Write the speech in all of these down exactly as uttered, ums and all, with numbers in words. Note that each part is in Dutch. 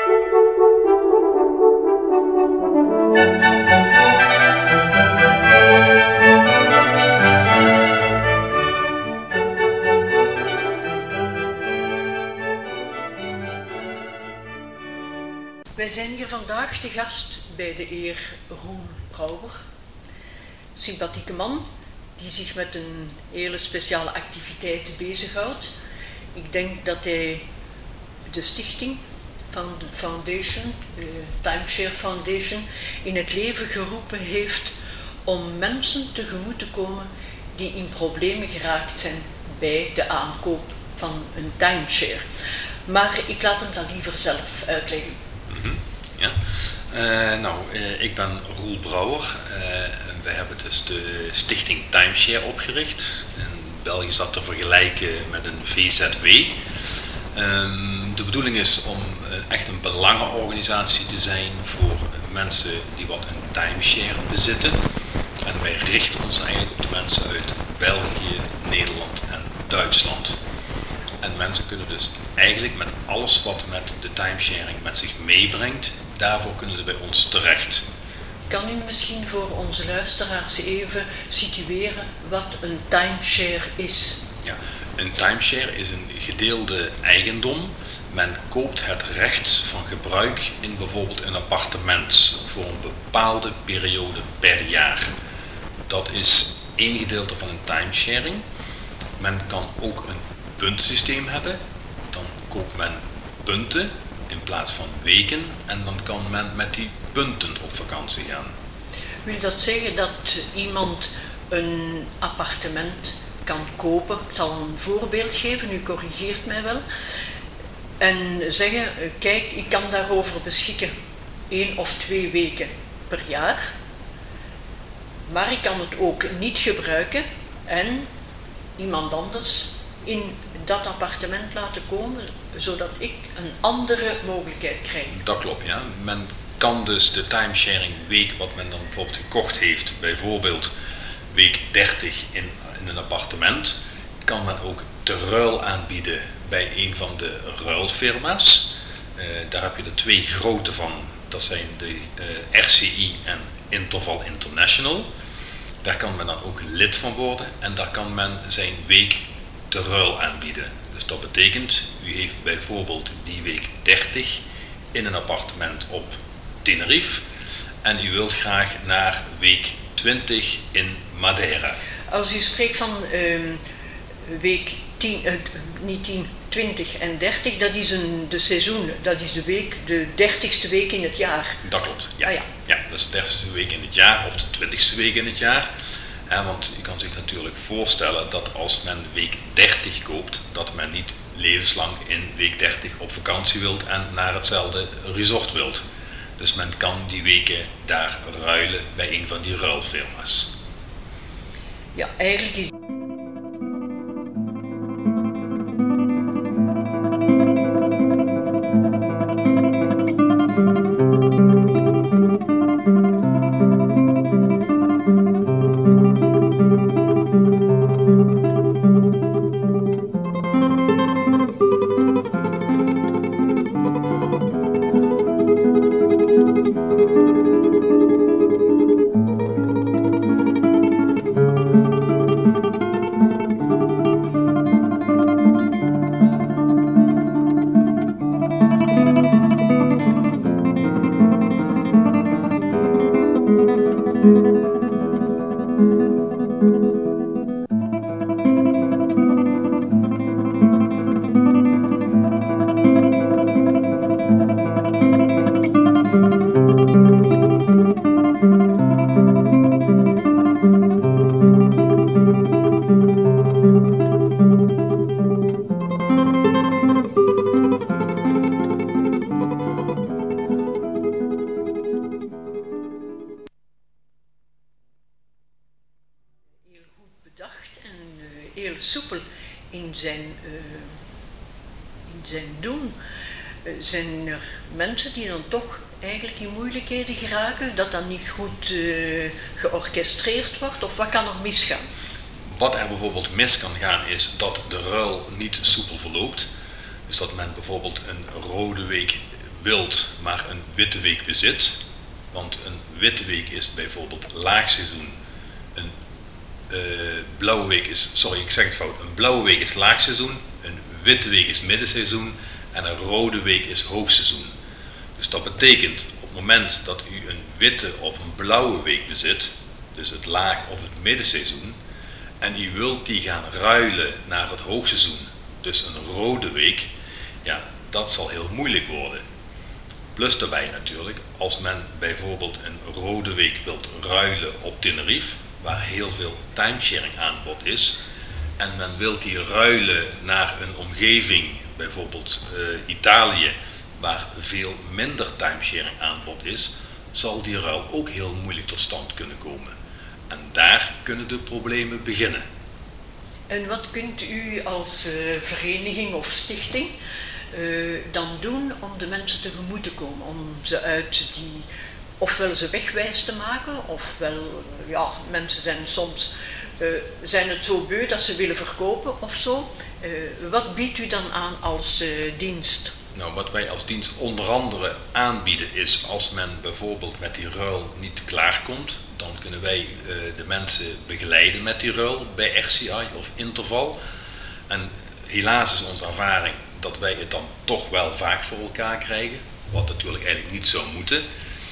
Wij zijn hier vandaag te gast bij de heer Roel Brouwer, sympathieke man die zich met een hele speciale activiteit bezighoudt. Ik denk dat hij de stichting van de Foundation, de Timeshare Foundation, in het leven geroepen heeft om mensen tegemoet te komen die in problemen geraakt zijn bij de aankoop van een timeshare. Maar ik laat hem dat liever zelf uitleggen. Mm-hmm. Ja. Uh, nou, uh, ik ben Roel Brouwer. Uh, we hebben dus de stichting Timeshare opgericht. In België is dat te vergelijken met een V Z W. Um, de bedoeling is om uh, echt een belangenorganisatie te zijn voor mensen die wat een timeshare bezitten. En wij richten ons eigenlijk op de mensen uit België, Nederland en Duitsland. En mensen kunnen dus eigenlijk met alles wat met de timesharing met zich meebrengt, daarvoor kunnen ze bij ons terecht. Kan u misschien voor onze luisteraars even situeren wat een timeshare is? Ja, een timeshare is een gedeelde eigendom. Men koopt het recht van gebruik in bijvoorbeeld een appartement voor een bepaalde periode per jaar. Dat is één gedeelte van een timesharing. Men kan ook een puntensysteem hebben. Dan koopt men punten in plaats van weken en dan kan men met die punten op vakantie gaan. Wil dat zeggen dat iemand een appartement kan kopen? Ik zal een voorbeeld geven, u corrigeert mij wel. En zeggen, kijk, ik kan daarover beschikken één of twee weken per jaar. Maar ik kan het ook niet gebruiken en iemand anders in dat appartement laten komen, zodat ik een andere mogelijkheid krijg. Dat klopt, ja. Men kan dus de timesharing week wat men dan bijvoorbeeld gekocht heeft, bijvoorbeeld week dertig in, in een appartement, kan men ook te ruil aanbieden bij een van de ruilfirma's. Uh, daar heb je er twee grote van. Dat zijn de uh, R C I en Interval International. Daar kan men dan ook lid van worden en daar kan men zijn week te ruil aanbieden. Dus dat betekent, u heeft bijvoorbeeld die week dertig in een appartement op Tenerife en u wilt graag naar week twintig in Madeira. Als u spreekt van uh, week tien, uh, niet tien, twintig en dertig, dat is een, de seizoen, dat is de week, de dertigste week in het jaar. Dat klopt, ja. Ah, ja. Ja, dat is de dertigste week in het jaar of de twintigste week in het jaar. Ja, want je kan zich natuurlijk voorstellen dat als men week dertig koopt, dat men niet levenslang in week dertig op vakantie wilt en naar hetzelfde resort wilt. Dus men kan die weken daar ruilen bij een van die ruilfirma's. Ja, eigenlijk is soepel in zijn, uh, in zijn doen. Uh, zijn er mensen die dan toch eigenlijk in moeilijkheden geraken, dat dat niet goed uh, georchestreerd wordt, of wat kan er misgaan? Wat er bijvoorbeeld mis kan gaan is dat de ruil niet soepel verloopt. Dus dat men bijvoorbeeld een rode week wilt maar een witte week bezit, want een witte week is bijvoorbeeld laagseizoen, een uh, blauwe week is, sorry ik zeg het fout, een blauwe week is laagseizoen, een witte week is middenseizoen en een rode week is hoogseizoen. Dus dat betekent op het moment dat u een witte of een blauwe week bezit, dus het laag- of het middenseizoen, en u wilt die gaan ruilen naar het hoogseizoen, dus een rode week, ja, dat zal heel moeilijk worden. Plus daarbij natuurlijk, als men bijvoorbeeld een rode week wilt ruilen op Tenerife, waar heel veel timesharing aanbod is, en men wilt die ruilen naar een omgeving, bijvoorbeeld uh, Italië, waar veel minder timesharing aanbod is, zal die ruil ook heel moeilijk tot stand kunnen komen. En daar kunnen de problemen beginnen. En wat kunt u als uh, vereniging of stichting uh, dan doen om de mensen tegemoet te komen? Om ze uit die, ofwel ze wegwijs te maken, ofwel, ja, mensen zijn soms, uh, zijn het zo beu dat ze willen verkopen of zo. Uh, wat biedt u dan aan als uh, dienst? Nou, wat wij als dienst onder andere aanbieden is, als men bijvoorbeeld met die ruil niet klaarkomt, dan kunnen wij uh, de mensen begeleiden met die ruil bij R C I of Interval. En helaas is onze ervaring dat wij het dan toch wel vaak voor elkaar krijgen, wat natuurlijk eigenlijk niet zou moeten.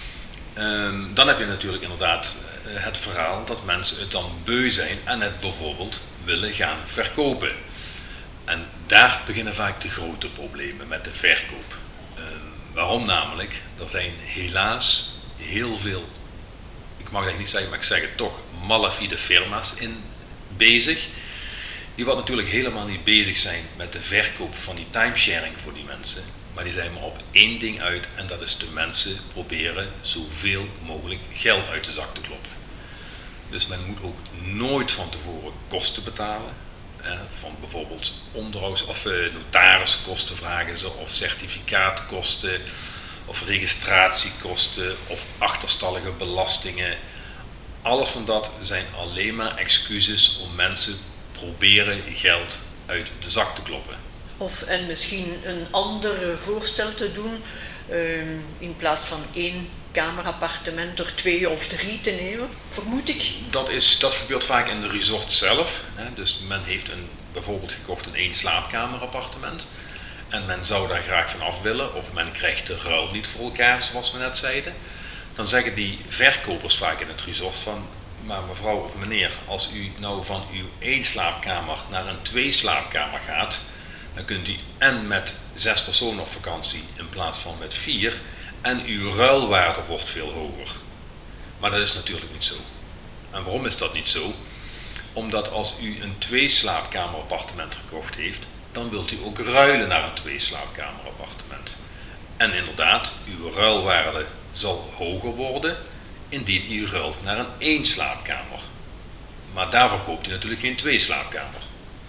Um, dan heb je natuurlijk inderdaad uh, het verhaal dat mensen het dan beu zijn en het bijvoorbeeld willen gaan verkopen. En daar beginnen vaak de grote problemen met de verkoop. Uh, waarom namelijk? Er zijn helaas heel veel, ik mag het niet zeggen, maar ik zeg het toch, malafide firma's in bezig. Die wat natuurlijk helemaal niet bezig zijn met de verkoop van die timesharing voor die mensen. Maar die zijn maar op één ding uit en dat is de mensen proberen zoveel mogelijk geld uit de zak te kloppen. Dus men moet ook nooit van tevoren kosten betalen. Van bijvoorbeeld onderhouds- of notariskosten vragen ze, of certificaatkosten, of registratiekosten, of achterstallige belastingen. Alles van dat zijn alleen maar excuses om mensen proberen geld uit de zak te kloppen. Of en misschien een ander voorstel te doen, uh, in plaats van één kamerappartement er twee of drie te nemen, vermoed ik. Dat, is, dat gebeurt vaak in de resort zelf. Hè. Dus men heeft een, bijvoorbeeld gekocht een één slaapkamerappartement en men zou daar graag van af willen, of men krijgt de ruil niet voor elkaar, zoals we net zeiden. Dan zeggen die verkopers vaak in het resort van, maar mevrouw of meneer, als u nou van uw één slaapkamer naar een twee slaapkamer gaat, dan kunt u en met zes personen op vakantie in plaats van met vier, en uw ruilwaarde wordt veel hoger. Maar dat is natuurlijk niet zo. En waarom is dat niet zo? Omdat als u een twee slaapkamer appartement gekocht heeft, dan wilt u ook ruilen naar een twee slaapkamer appartement. En inderdaad, uw ruilwaarde zal hoger worden indien u ruilt naar een één slaapkamer. Maar daarvoor koopt u natuurlijk geen twee slaapkamer.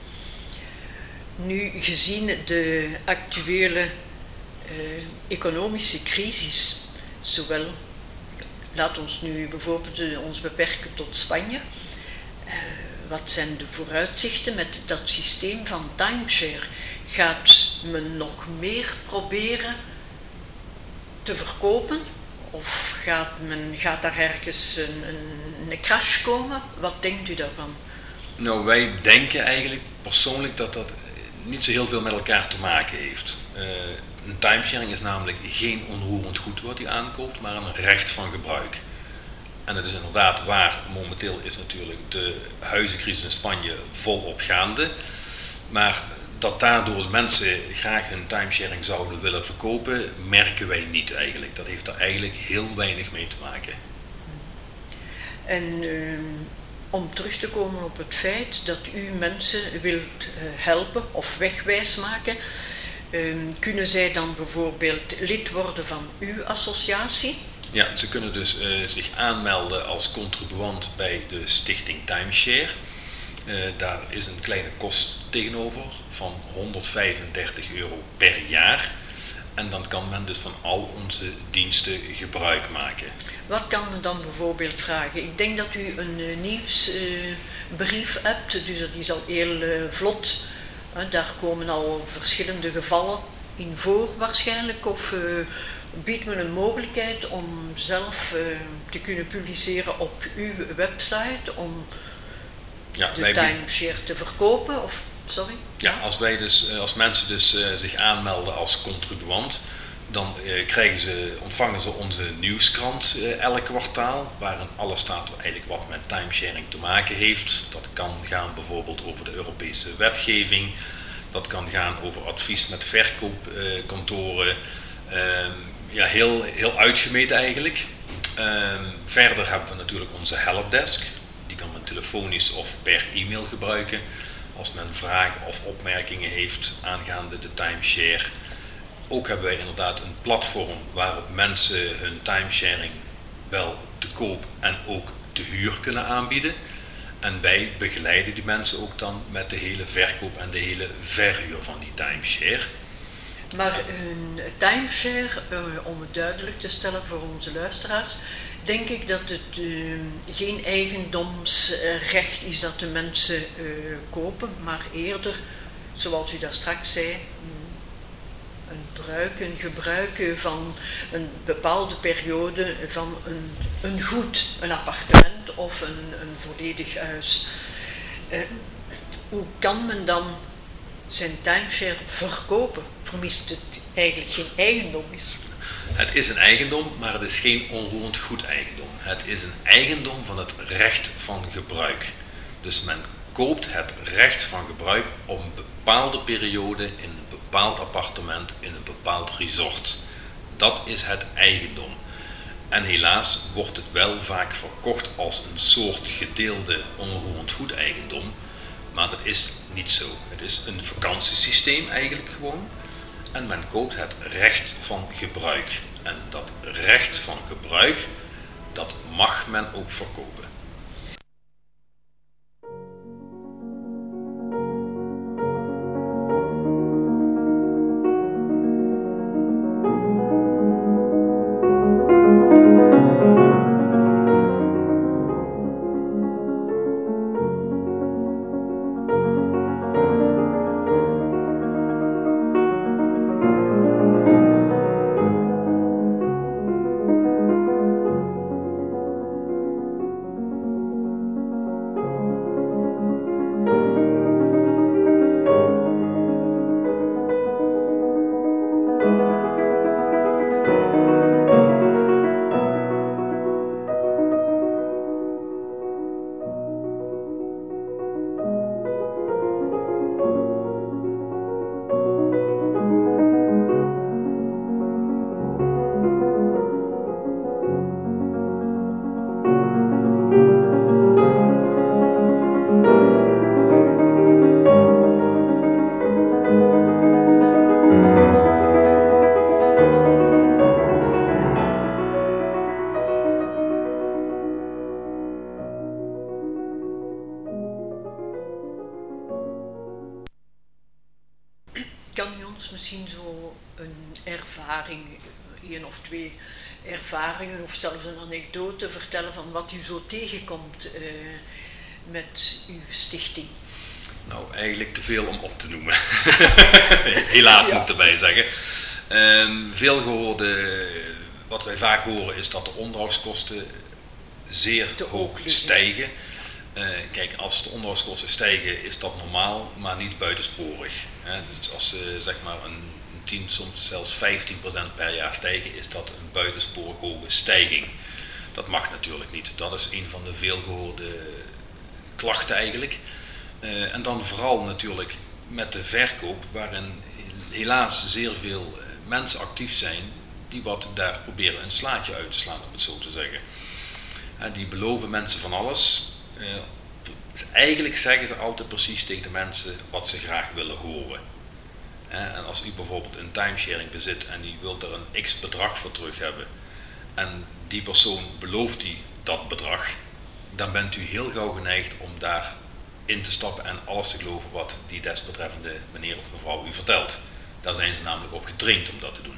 Nu, gezien de actuele uh, economische crisis, zowel, laat ons nu bijvoorbeeld uh, ons beperken tot Spanje, uh, wat zijn de vooruitzichten met dat systeem van timeshare? Gaat men nog meer proberen te verkopen? Of gaat, men, gaat daar ergens een, een, een crash komen? Wat denkt u daarvan? Nou, wij denken eigenlijk persoonlijk dat dat niet zo heel veel met elkaar te maken heeft. Uh, een timesharing is namelijk geen onroerend goed wat u aankoopt, maar een recht van gebruik. En het is inderdaad waar, momenteel is natuurlijk de huizencrisis in Spanje volop gaande. Maar dat daardoor mensen graag hun timesharing zouden willen verkopen, merken wij niet eigenlijk. Dat heeft er eigenlijk heel weinig mee te maken. En uh, om terug te komen op het feit dat u mensen wilt uh, helpen of wegwijs maken, uh, kunnen zij dan bijvoorbeeld lid worden van uw associatie? Ja, ze kunnen dus uh, zich aanmelden als contribuant bij de stichting Timeshare. Uh, daar is een kleine kost tegenover van honderdvijfendertig euro per jaar. En dan kan men dus van al onze diensten gebruik maken. Wat kan men dan bijvoorbeeld vragen? Ik denk dat u een uh, nieuwsbrief uh, hebt, dus dat is al heel uh, vlot. Uh, daar komen al verschillende gevallen in voor waarschijnlijk, of uh, biedt men een mogelijkheid om zelf uh, te kunnen publiceren op uw website om ja, de timeshare te verkopen? Of, sorry? Ja, als, wij dus, als mensen dus uh, zich aanmelden als contribuant, dan uh, krijgen ze, ontvangen ze onze nieuwskrant uh, elk kwartaal, waarin alles staat eigenlijk wat met timesharing te maken heeft. Dat kan gaan bijvoorbeeld over de Europese wetgeving, dat kan gaan over advies met verkoopkantoren, uh, uh, ja, heel, heel uitgemeten eigenlijk. Uh, verder hebben we natuurlijk onze helpdesk, die kan men telefonisch of per e-mail gebruiken als men vragen of opmerkingen heeft aangaande de timeshare. Ook hebben wij inderdaad een platform waarop mensen hun timesharing wel te koop en ook te huur kunnen aanbieden. En wij begeleiden die mensen ook dan met de hele verkoop en de hele verhuur van die timeshare. Maar een timeshare, om het duidelijk te stellen voor onze luisteraars, denk ik dat het uh, geen eigendomsrecht is dat de mensen uh, kopen, maar eerder, zoals u daar straks zei, een gebruik, een gebruik van een bepaalde periode van een, een goed, een appartement of een, een volledig huis. Uh, hoe kan men dan zijn timeshare verkopen? Vermist het eigenlijk geen eigendom is? Het is een eigendom, maar het is geen onroerend goed eigendom. Het is een eigendom van het recht van gebruik. Dus men koopt het recht van gebruik op een bepaalde periode in een bepaald appartement in een bepaald resort. Dat is het eigendom. En helaas wordt het wel vaak verkocht als een soort gedeelde onroerend goed eigendom, maar dat is niet zo. Het is een vakantiesysteem eigenlijk gewoon. En men koopt het recht van gebruik. En dat recht van gebruik, dat mag men ook verkopen. Kan u ons misschien zo een ervaring, één of twee ervaringen of zelfs een anekdote vertellen van wat u zo tegenkomt uh, met uw stichting? Nou, eigenlijk te veel om op te noemen. Helaas ja. Moet ik erbij zeggen. Um, veel gehoorde, wat wij vaak horen is dat de onderhoudskosten zeer te hoog stijgen. Uh, kijk, als de onderhoudskosten stijgen is dat normaal, maar niet buitensporig. Hè. Dus als ze uh, zeg maar een tien, soms zelfs vijftien procent per jaar stijgen, is dat een buitensporig hoge stijging. Dat mag natuurlijk niet. Dat is een van de veelgehoorde klachten eigenlijk. Uh, en dan vooral natuurlijk met de verkoop, waarin helaas zeer veel mensen actief zijn die wat daar proberen een slaatje uit te slaan, om het zo te zeggen. Uh, die beloven mensen van alles. Uh, eigenlijk zeggen ze altijd precies tegen de mensen wat ze graag willen horen. Uh, en als u bijvoorbeeld een timesharing bezit en die wilt er een x bedrag voor terug hebben en die persoon belooft die dat bedrag, dan bent u heel gauw geneigd om daar in te stappen en alles te geloven wat die desbetreffende meneer of mevrouw u vertelt. Daar zijn ze namelijk op getraind om dat te doen.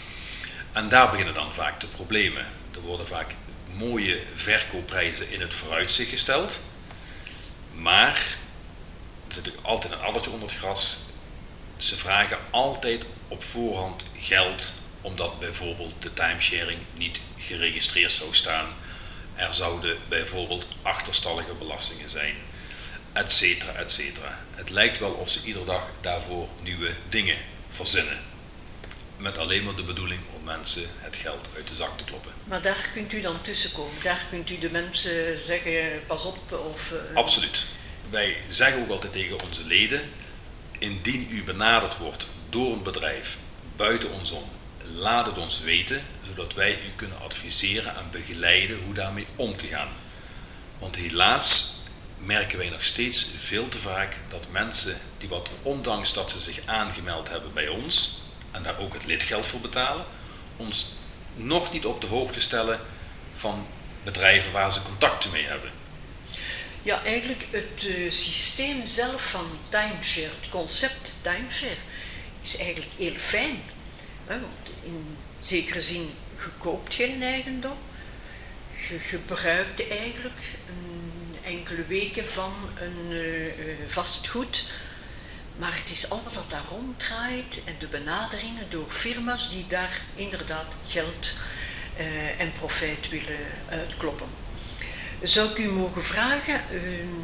En daar beginnen dan vaak de problemen. Er worden vaak mooie verkoopprijzen in het vooruitzicht gesteld, maar er zit natuurlijk altijd een addertje onder het gras. Ze vragen altijd op voorhand geld, omdat bijvoorbeeld de timesharing niet geregistreerd zou staan. Er zouden bijvoorbeeld achterstallige belastingen zijn, et cetera, et cetera. Het lijkt wel of ze iedere dag daarvoor nieuwe dingen verzinnen. Met alleen maar de bedoeling om mensen het geld uit de zak te kloppen. Maar daar kunt u dan tussenkomen? Daar kunt u de mensen zeggen, pas op? Of, uh... Absoluut. Wij zeggen ook altijd tegen onze leden, indien u benaderd wordt door een bedrijf buiten ons om, laat het ons weten, zodat wij u kunnen adviseren en begeleiden hoe daarmee om te gaan. Want helaas merken wij nog steeds veel te vaak dat mensen die wat, ondanks dat ze zich aangemeld hebben bij ons en daar ook het lidgeld voor betalen, ons nog niet op de hoogte stellen van bedrijven waar ze contacten mee hebben. Ja, eigenlijk het uh, systeem zelf van timeshare, het concept timeshare, is eigenlijk heel fijn. Hè? Want in zekere zin, je koopt geen eigendom, je gebruikt eigenlijk een enkele weken van een uh, vastgoed, maar het is al wat daar ronddraait en de benaderingen door firma's die daar inderdaad geld uh, en profijt willen uitkloppen. Zou ik u mogen vragen, uh,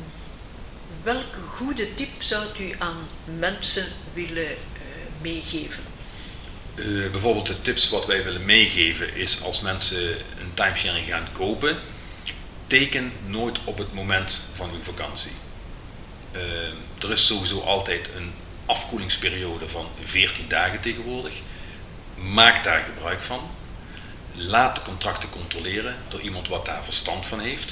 welke goede tip zou u aan mensen willen uh, meegeven? Uh, bijvoorbeeld de tips wat wij willen meegeven is als mensen een timesharing gaan kopen, teken nooit op het moment van uw vakantie. Uh, er is sowieso altijd een afkoelingsperiode van veertien dagen tegenwoordig. Maak daar gebruik van. Laat de contracten controleren door iemand wat daar verstand van heeft.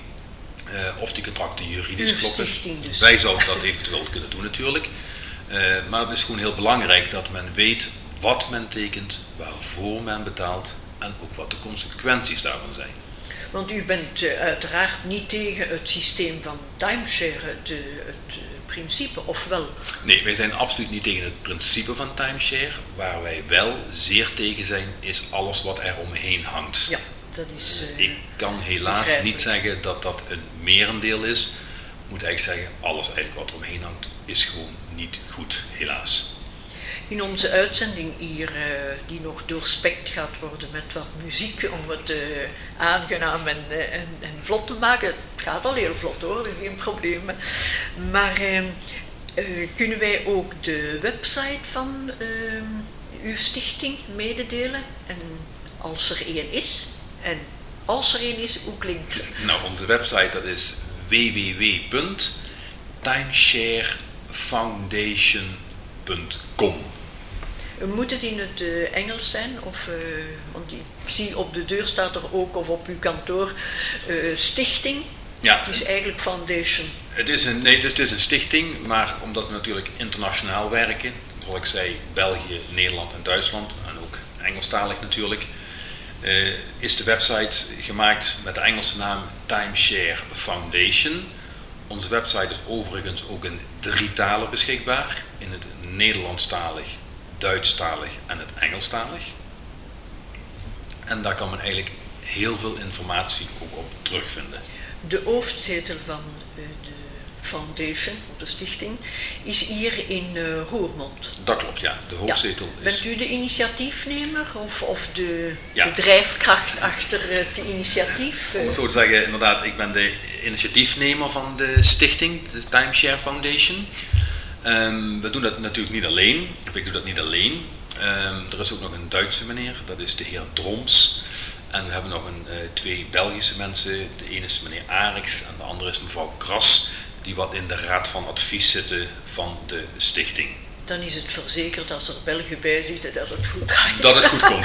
Uh, of die contracten juridisch Uw kloppen. stichting dus. Wij zouden dat eventueel kunnen doen natuurlijk. Uh, maar het is gewoon heel belangrijk dat men weet wat men tekent, waarvoor men betaalt en ook wat de consequenties daarvan zijn. Want u bent uh, uiteraard niet tegen het systeem van timeshare, het, uh, het uh, principe, of wel? Nee, wij zijn absoluut niet tegen het principe van timeshare. Waar wij wel zeer tegen zijn, is alles wat er omheen hangt. Ja, dat is uh, Ik kan helaas niet zeggen dat dat een merendeel is. Ik moet eigenlijk zeggen, alles eigenlijk wat er omheen hangt, is gewoon niet goed, helaas. In onze uitzending hier, uh, die nog doorspekt gaat worden met wat muziek om het uh, aangenaam en, uh, en, en vlot te maken. Het gaat al heel vlot hoor, geen probleem. Maar uh, uh, kunnen wij ook de website van uh, uw stichting mededelen? En als er één is, en als er één is, hoe klinkt het? Nou, onze website dat is w w w punt timeshare foundation punt com. Moet het in het uh, Engels zijn? Of, uh, want ik zie op de deur staat er ook, of op uw kantoor, uh, stichting. Ja. Het is eigenlijk foundation. Het is, een, nee, het is een stichting, maar omdat we natuurlijk internationaal werken, zoals ik zei, België, Nederland en Duitsland, en ook Engelstalig natuurlijk, uh, is de website gemaakt met de Engelse naam Timeshare Foundation. Onze website is overigens ook in drie talen beschikbaar, in het Nederlandstalig, Duitsstalig en het Engelstalig. En daar kan men eigenlijk heel veel informatie ook op terugvinden. De hoofdzetel van uh, de foundation, of de stichting, is hier in uh, Roermond. Dat klopt, ja. De hoofdzetel ja. is... Bent u de initiatiefnemer of, of de, ja. de drijfkracht achter het initiatief? Om het zo te zeggen, inderdaad, ik ben de initiatiefnemer van de stichting, de Timeshare Foundation. Um, we doen dat natuurlijk niet alleen, of ik doe dat niet alleen. Um, er is ook nog een Duitse meneer, dat is de heer Droms. En we hebben nog een, uh, twee Belgische mensen, de ene is meneer Arix en de andere is mevrouw Kras, die wat in de raad van advies zitten van de stichting. Dan is het verzekerd als er Belgen bij zitten dat het goed draait. Dat het goed komt.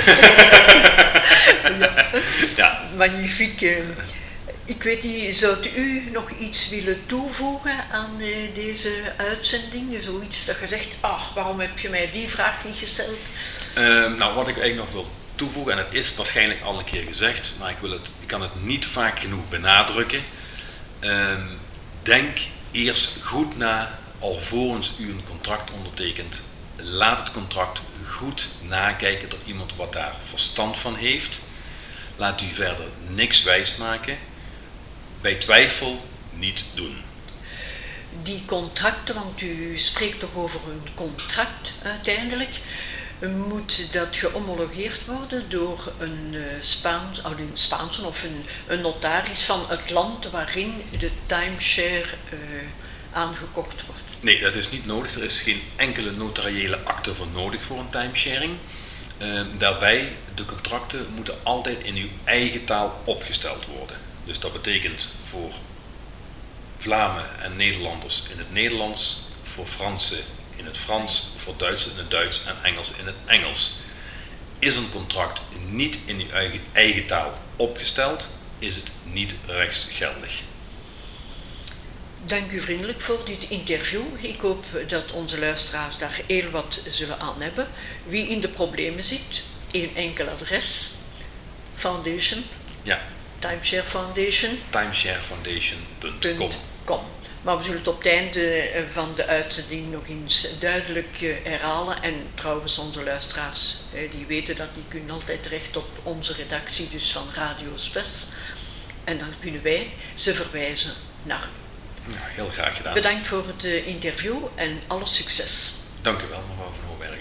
ja. ja. Magnifiek. Ik weet niet, zou u nog iets willen toevoegen aan uh, deze uitzending? Zoiets dat je zegt, ah, waarom heb je mij die vraag niet gesteld? Uh, nou, wat ik eigenlijk nog wil toevoegen, en het is waarschijnlijk al een keer gezegd, maar ik, wil het, ik kan het niet vaak genoeg benadrukken. Uh, denk eerst goed na, alvorens u een contract ondertekent. Laat het contract goed nakijken door iemand wat daar verstand van heeft. Laat u verder niks wijsmaken. Bij twijfel niet doen. die contracten, want u spreekt toch over een contract uiteindelijk, moet dat gehomologeerd worden door een, uh, Spaans, oh, een Spaanse of een, een notaris van het land waarin de timeshare uh, aangekocht wordt? Nee, dat is niet nodig. Er is geen enkele notariële akte voor nodig voor een timesharing. Uh, daarbij, de contracten moeten altijd in uw eigen taal opgesteld worden. Dus dat betekent voor Vlamingen en Nederlanders in het Nederlands, voor Fransen in het Frans, voor Duitsers in het Duits en Engels in het Engels. Is een contract niet in uw eigen, eigen taal opgesteld, is het niet rechtsgeldig. Dank u vriendelijk voor dit interview. Ik hoop dat onze luisteraars daar heel wat zullen aan hebben. Wie in de problemen zit, één enkel adres, Foundation, ja. Timeshare Foundation, timeshare foundation punt com. Maar we zullen het op het einde van de uitzending nog eens duidelijk herhalen. En trouwens, onze luisteraars, die weten dat, die kunnen altijd terecht op onze redactie, dus van Radio Spes. En dan kunnen wij ze verwijzen naar u. Ja, heel graag gedaan. Bedankt voor het interview en alle succes. Dank u wel, mevrouw Van Hoobergen.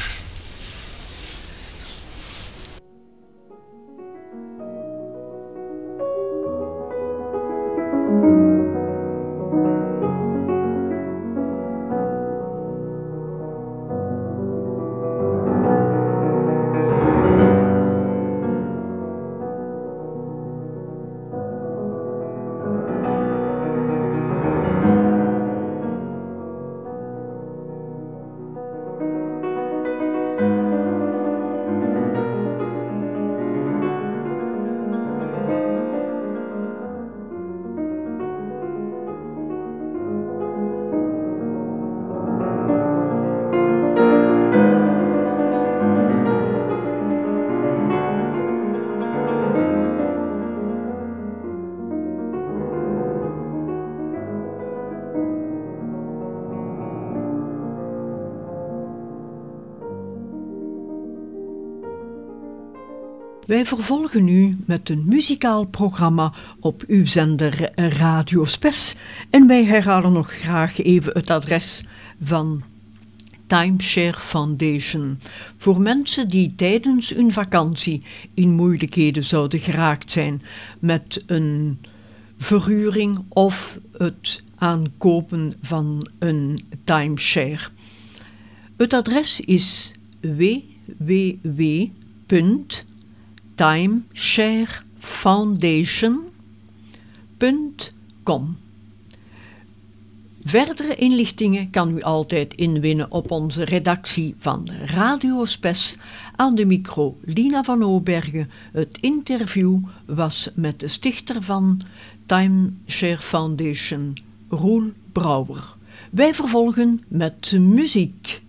Wij vervolgen nu met een muzikaal programma op uw zender Radio Spes en wij herhalen nog graag even het adres van Timeshare Foundation voor mensen die tijdens hun vakantie in moeilijkheden zouden geraakt zijn met een verhuring of het aankopen van een timeshare. Het adres is w w w punt timeshare foundation punt com. Verdere inlichtingen kan u altijd inwinnen op onze redactie van Radio Spes. Aan de micro Lina van Hoobergen. Het interview was met de stichter van Timeshare Foundation, Roel Brouwer. Wij vervolgen met muziek.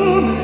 Amen.